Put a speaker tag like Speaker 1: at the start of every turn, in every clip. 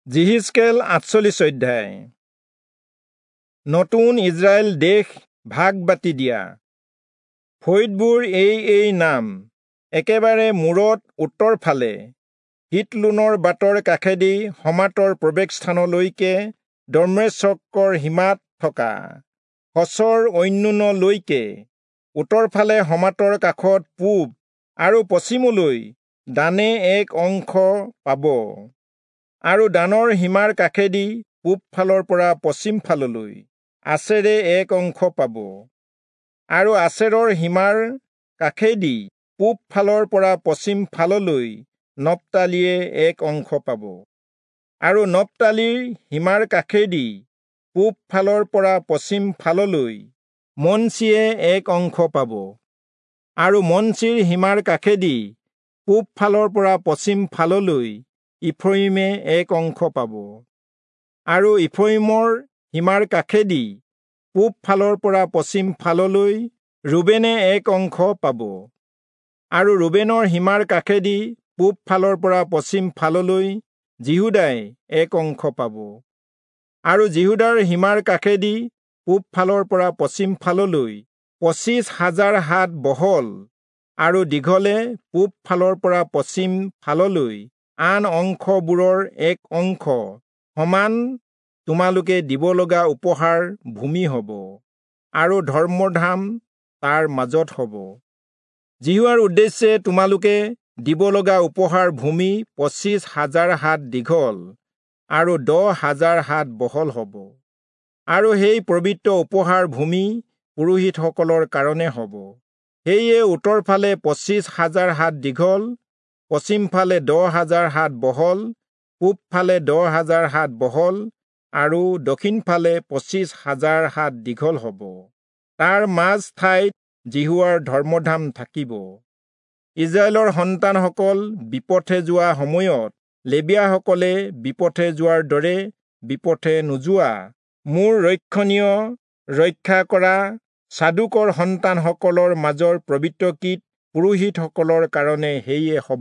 Speaker 1: যিহিজকেল 48 অধ্যায়। নতুন ইজৰাইল দেশ ভাগ বাটি দিয়া। ফৈদবোৰ এই নাম। একেবাৰে মূৰত উত্তৰ ফালে হিতলোনৰ বাটৰ কাষেদি সমাতৰ প্ৰৱেশস্থানলৈকে দৰ্মেশ্বকৰ সীমাত থকা সচৰ অন্যনলৈকে উত্তৰ ফালে সমাতৰ কাষত পূব আৰু পশ্চিমলৈ দানে এক অংশ পাব আৰু দানৰ সীমাৰ কাষেদি পূব ফালৰ পৰা পশ্চিম ফাললৈ আছেৰে এক অংশ পাব আৰু আছেৰৰ সীমাৰ কাষেদি পূব ফালৰ পৰা পশ্চিম ফাললৈ নপ্তালিয়ে এক অংশ পাব আৰু নপ্তালিৰ সীমাৰ কাষেদি পূব ফালৰ পৰা পশ্চিম ফাললৈ মনচিয়ে এক অংশ পাব আৰু মনচিৰ সীমাৰ কাষেদি পূব ফালৰ পৰা পশ্চিম ফাললৈ ইফ্ৰইমে এক অংশ পাব আৰু ইফ্ৰইমৰ সীমাৰ কাষেদি পূব ফালৰ পৰা পশ্চিম ফাললৈ ৰুবেনে এক অংশ পাব আৰু ৰুবেনৰ সীমাৰ কাষেদি পূব ফালৰ পৰা পশ্চিম ফাললৈ জিহুদাই এক অংশ পাব আৰু জিহুদাৰ সীমাৰ কাষেদি পূব ফালৰ পৰা পশ্চিম ফাললৈ 25,000 হাত বহল আৰু দীঘলে পূব ফালৰ পৰা পশ্চিম ফাললৈ আন অংশবোৰৰ এক অংশ সমান তোমালোকে দিব লগা উপহাৰ ভূমি হ'ব আৰু ধৰ্মধাম তাৰ মাজত হ'ব। জিহুৱাৰ উদ্দেশ্যে তোমালোকে দিব লগা উপহাৰ ভূমি 25,000 হাত দীঘল আৰু 10,000 হাত বহল হ'ব আৰু সেই পবিত্ৰ উপহাৰ ভূমি পুৰোহিতসকলৰ কাৰণে হ'ব। সেয়ে উত্তৰ ফালে 25,000 হাত দীঘল, পশ্চিম ফালে 10,000 হাত বহল, পূব ফালে 10,000 হাত বহল আৰু দক্ষিণ ফালে 25,000 হাত দীঘল হ'ব। তাৰ মাজ ঠাইত জিহুৱাৰ ধৰ্মধাম থাকিব। ইজৰাইলৰ সন্তানসকল বিপথে যোৱা সময়ত লেবীয়াসকলে বিপথে যোৱাৰ দৰে বিপথে নোযোৱা, মোৰ ৰক্ষণীয় ৰক্ষা কৰা চাদুকৰ সন্তানসকলৰ মাজৰ পবিত্ৰকৃত পুৰোহিতসকলৰ কাৰণে সেয়ে হ'ব।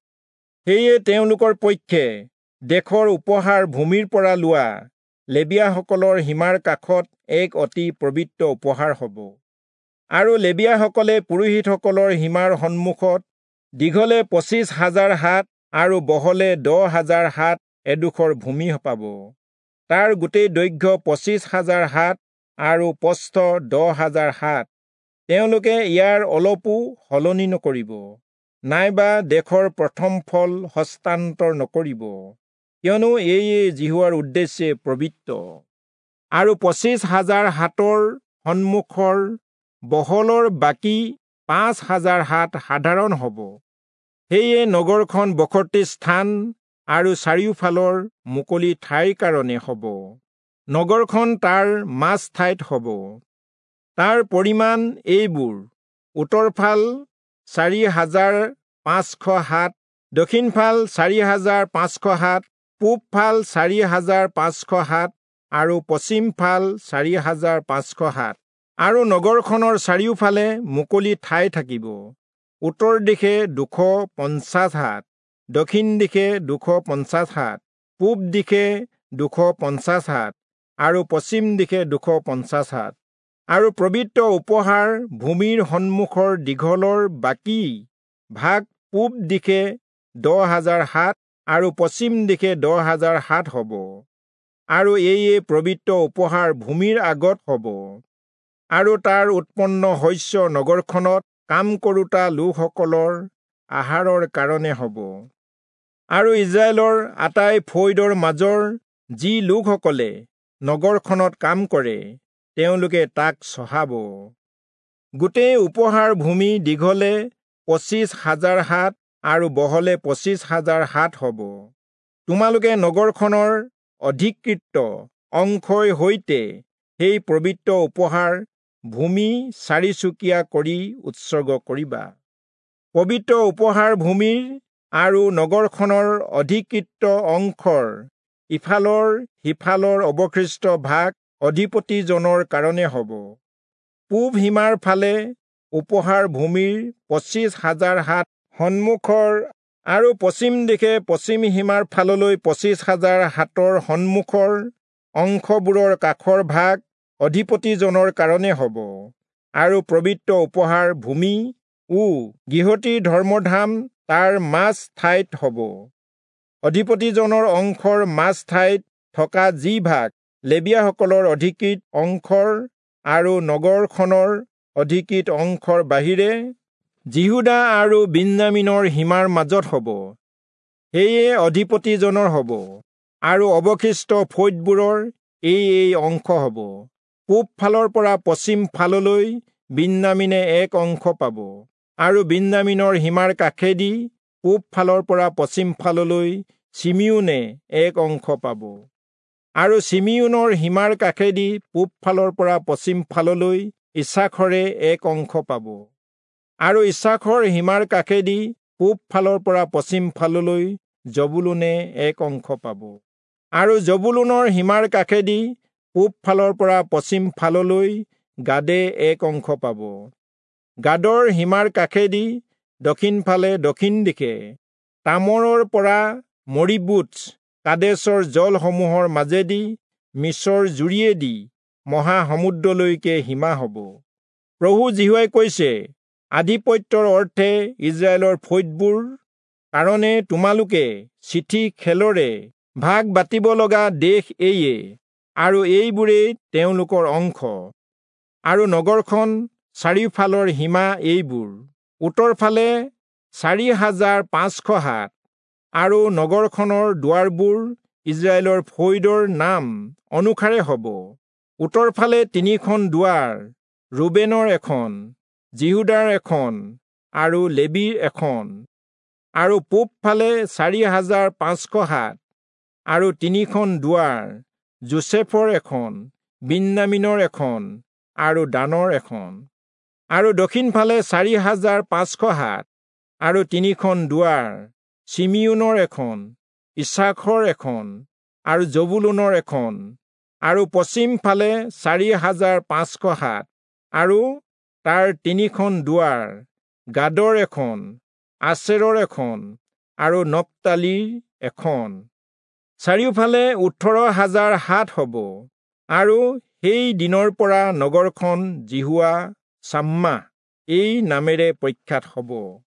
Speaker 1: সেয়ে তেওঁলোকৰ পক্ষে দেশৰ উপহাৰ ভূমিৰ পৰা লোৱা লেবীয়াসকলৰ সীমাৰ কাষত এক অতি পবিত্ৰ উপহাৰ হ'ব। আৰু লেবীয়াসকলে পুৰোহিতসকলৰ সীমাৰ সন্মুখত দীঘলে 25,000 হাত আৰু বহলে 10,000 হাত এডোখৰ ভূমি পাব। তাৰ গোটেই দৈৰ্ঘ্য 25,000 হাত আৰু প্ৰস্থ 10,000 হাত। তেওঁলোকে ইয়াৰ অলপো সলনি নকৰিব, নাইবা দেশৰ প্ৰথম ফল হস্তান্তৰ নকৰিব, কিয়নো এইয়ে জিহুৱাৰ উদ্দেশ্যে পবিত্ৰ। আৰু 25,000 হাতৰ সন্মুখৰ বহলৰ বাকী 5,000 হাত সাধাৰণ হ'ব। সেয়ে নগৰখন বসতি স্থান আৰু চাৰিওফালৰ মুকলি ঠাইৰ কাৰণে হ'ব। নগৰখন তাৰ মাজ ঠাইত হ'ব। তাৰ পৰিমাণ এইবোৰ: উত্তৰ ফাল 4,500 হাত, দক্ষিণ ফাল 4,500 হাত, পূব ফাল 4,500 হাত আৰু পশ্চিম ফাল 4,500 হাত। আৰু নগৰখনৰ চাৰিওফালে মুকলি ঠাই থাকিব। উত্তৰ দিশে 250 হাত, দক্ষিণ দিশে 250 হাত, পূব দিশে 250 হাত আৰু পশ্চিম দিশে 250 হাত। আৰু পবিত্ৰ উপহাৰ ভূমিৰ সন্মুখৰ দীঘলৰ বাকী ভাগ পূব দিশে 10,000 হাত আৰু পশ্চিম দিশে 10,000 হাত হ'ব। আৰু এইয়ে পবিত্ৰ উপহাৰ ভূমিৰ আগত হ'ব। আৰু তাৰ উৎপন্ন শস্য নগৰখনত কাম কৰোতা লোকসকলৰ আহাৰৰ কাৰণে হ'ব। আৰু ইজৰাইলৰ আটাই ফৈদৰ মাজৰ যি লোকসকলে নগৰখনত কাম কৰে, তেওঁলোকে তাক চহাব। গোটেই উপহাৰ ভূমি দীঘলে 25,000 হাত আৰু বহলে 25,000 হাত হ'ব। তোমালোকে নগৰখনৰ অধিকৃত অংশৰ সৈতে সেই পবিত্ৰ উপহাৰ ভূমি চাৰিচুকীয়া কৰি উৎসৰ্গ কৰিবা। পবিত্ৰ উপহাৰ ভূমিৰ আৰু নগৰখনৰ অধিকৃত অংশৰ ইফালৰ সিফালৰ অৱশিষ্ট ভাগ অধিপতিজনৰ কাৰণে হ'ব। পূব সীমাৰ ফালে উপহাৰ ভূমিৰ 25,000 হাত সন্মুখৰ আৰু পশ্চিম দিশে পশ্চিম সীমাৰ ফাললৈ 25,000 হাতৰ সন্মুখৰ অংশবোৰৰ কাষৰ ভাগ অধিপতিজনৰ কাৰণে হ'ব। আৰু পবিত্ৰ উপহাৰ ভূমি গৃহতীৰ ধৰ্মধাম তাৰ মাজ ঠাইত হ'ব। অধিপতিজনৰ অংশৰ মাজ ঠাইত থকা যি ভাগ লেবীয়াসকলৰ অধিকৃত অংশৰ আৰু নগৰখনৰ অধিকৃত অংশৰ বাহিৰে জিহুদা আৰু বিঞ্জামিনৰ সীমাৰ মাজত হ'ব, সেয়ে অধিপতিজনৰ হ'ব। আৰু অৱশিষ্ট ফৈদবোৰৰ এই অংশ হ'ব। পূব ফালৰ পৰা পশ্চিম ফাললৈ বিঞ্জামিনে এক অংশ পাব। আৰু বিঞ্জামিনৰ সীমাৰ কাষেদি পূব ফালৰ পৰা পশ্চিম ফাললৈ চিমিয়োনে এক অংশ পাব। আৰু চিমিয়োনৰ সীমাৰ কাষেদি পূব ফালৰ পৰা পশ্চিম ফাললৈ ইছাখৰে এক অংশ পাব। আৰু ইছাখৰ সীমাৰ কাষেদি পূব ফালৰ পৰা পশ্চিম ফাললৈ জবুলুনে এক অংশ পাব। আৰু জবুলুনৰ সীমাৰ কাষেদি পূব ফালৰ পৰা পশ্চিম ফাললৈ গাদে এক অংশ পাব। গাদৰ সীমাৰ কাষেদি দক্ষিণ ফালে দক্ষিণ দিশে তামৰৰ পৰা মৰিবুথ কাদেশৰ জলসমূহৰ মাজেদি মিছৰ জুৰিয়েদি মহাসমুদ্ৰলৈকে সীমা হ'ব। প্ৰভু জিহুৱাই কৈছে, আধিপত্যৰ অৰ্থে ইজৰাইলৰ ফৈদবোৰ কাৰণে তোমালোকে চিঠি খেলৰে ভাগ বাটিব লগা দেশ এইয়ে, আৰু এইবোৰেই তেওঁলোকৰ অংশ। আৰু নগৰখন চাৰিওফালৰ সীমা এইবোৰ। উত্তৰ ফালে 4,500 হাত। আৰু নগৰখনৰ দুৱাৰবোৰ ইজৰাইলৰ ফৈদৰ নাম অনুসাৰে হ'ব। উত্তৰ ফালে 3খন দুৱাৰ, ৰুবেনৰ এখন, জিহুদাৰ এখন আৰু লেবীৰ এখন। আৰু পূব ফালে 4,500 হাত আৰু 3খন দুৱাৰ, যোছেফৰ এখন, বিঞ্জামিনৰ এখন আৰু দানৰ এখন। আৰু দক্ষিণ ফালে 4,500 হাত আৰু 3খন দুৱাৰ, চিমিয়োনৰ এখন, ইছাখৰ এখন আৰু জবুলুনৰ এখন। আৰু পশ্চিম ফালে 4,500 হাত আৰু তাৰ 3খন দুৱাৰ, গাদৰ এখন, আছেৰৰ এখন আৰু নপ্তালিৰ এখন। চাৰিওফালে 18,000 হাত হ'ব। আৰু সেই দিনৰ পৰা নগৰখন জিহুৱা ছাম্মাহ এই নামেৰে প্ৰখ্যাত হ'ব।